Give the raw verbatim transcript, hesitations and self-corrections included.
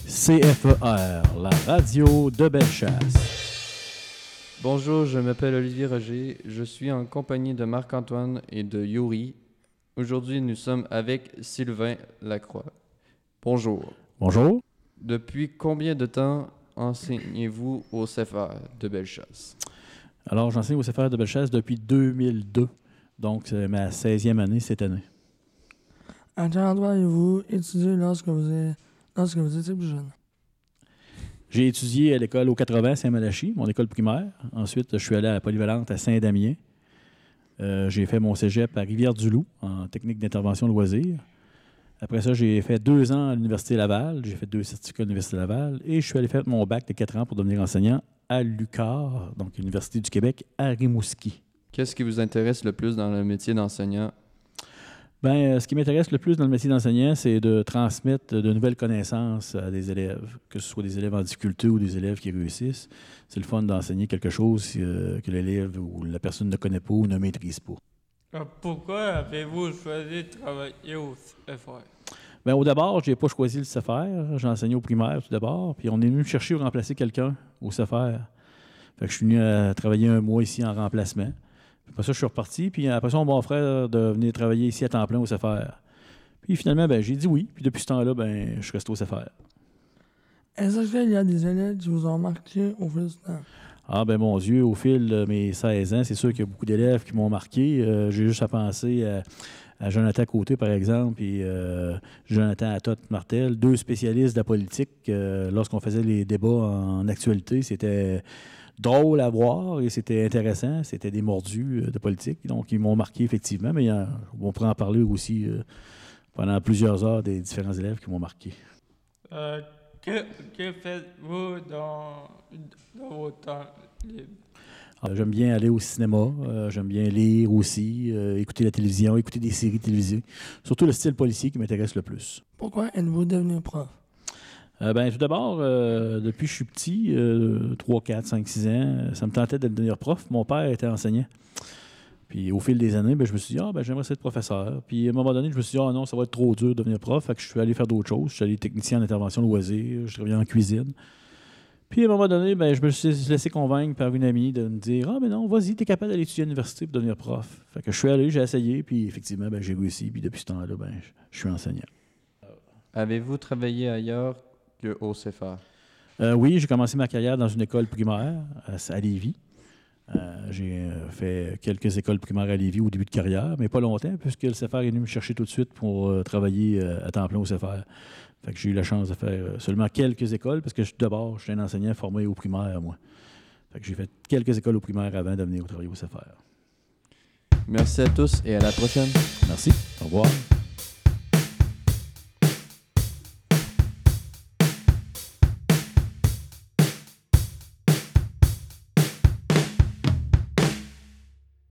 C F E R, la radio de Bellechasse. Bonjour, je m'appelle Olivier Roger. Je suis en compagnie de Marc-Antoine et de Yuri. Aujourd'hui, nous sommes avec Sylvain Lacroix. Bonjour. Bonjour. Depuis combien de temps enseignez-vous au C F R de Bellechasse? Alors, j'enseigne au C F R de Bellechasse depuis deux mille deux. Donc, c'est ma seizième année cette année. À quel endroit avez-vous étudié lorsque vous, êtes, lorsque vous étiez plus jeune? J'ai étudié à l'école au quatre-vingts à Saint-Malachie, mon école primaire. Ensuite, je suis allé à la polyvalente à Saint-Damien. Euh, j'ai fait mon cégep à Rivière-du-Loup en technique d'intervention loisirs. Après ça, j'ai fait deux ans à l'Université Laval. J'ai fait deux certificats à l'Université Laval. Et je suis allé faire mon bac de quatre ans pour devenir enseignant à l'U Q A R, donc l'Université du Québec, à Rimouski. Qu'est-ce qui vous intéresse le plus dans le métier d'enseignant? Bien, ce qui m'intéresse le plus dans le métier d'enseignant, c'est de transmettre de nouvelles connaissances à des élèves, que ce soit des élèves en difficulté ou des élèves qui réussissent. C'est le fun d'enseigner quelque chose euh, que l'élève ou la personne ne connaît pas ou ne maîtrise pas. Pourquoi avez-vous choisi de travailler au C F R? Bien, au départ, je n'ai pas choisi le C F R. J'ai enseigné au primaire tout d'abord. Puis on est venu me chercher pour remplacer quelqu'un au C F R. Fait que je suis venu à travailler un mois ici en remplacement. Après ça, je suis reparti. Puis après ça, on m'a offert de venir travailler ici à temps plein au C F R. Puis finalement, ben, j'ai dit oui. Puis depuis ce temps-là, ben, je suis resté au C F R. Est-ce qu'il y a des élèves qui vous ont marqué au fil du temps? Ah ben mon Dieu, au fil de mes seize ans, c'est sûr qu'il y a beaucoup d'élèves qui m'ont marqué. Euh, j'ai juste à penser à, à Jonathan Côté, par exemple, et euh, Jonathan Atot-Martel, deux spécialistes de la politique. Euh, lorsqu'on faisait les débats en actualité, c'était drôle à voir et c'était intéressant. C'était des mordus de politique. Donc, ils m'ont marqué effectivement, mais euh, on pourrait en parler aussi euh, pendant plusieurs heures des différents élèves qui m'ont marqué. Euh, que, que faites-vous dans, dans vos temps libres? Euh, j'aime bien aller au cinéma, euh, j'aime bien lire aussi, euh, écouter la télévision, écouter des séries télévisées. Surtout le style policier qui m'intéresse le plus. Pourquoi êtes-vous devenu prof? Euh, ben, tout d'abord, euh, depuis que je suis petit, euh, trois, quatre, cinq, six ans, ça me tentait de devenir prof. Mon père était enseignant. Puis au fil des années, ben, je me suis dit, ah, ben, j'aimerais être professeur. Puis à un moment donné, je me suis dit, ah non, ça va être trop dur de devenir prof. Fait que je suis allé faire d'autres choses. Je suis allé technicien en intervention loisirs, je travaillais en cuisine. Puis à un moment donné, ben, je me suis laissé convaincre par une amie de me dire, ah, ben non, vas-y, t'es capable d'aller étudier à l'université pour devenir prof. Fait que je suis allé, j'ai essayé, puis effectivement, ben, j'ai réussi. Puis depuis ce temps-là, ben, je suis enseignant. Avez-vous travaillé ailleurs qu'au C F R? Euh, oui, j'ai commencé ma carrière dans une école primaire à, à Lévis. Euh, j'ai euh, fait quelques écoles primaires à Lévis au début de carrière, mais pas longtemps, puisque le C F R est venu me chercher tout de suite pour euh, travailler euh, à temps plein au C F R. Fait que j'ai eu la chance de faire euh, seulement quelques écoles, parce que d'abord, je suis un enseignant formé au primaire, moi. Fait que j'ai fait quelques écoles au primaire avant de venir travailler au C F R. Merci à tous et à la prochaine. Merci. Au revoir.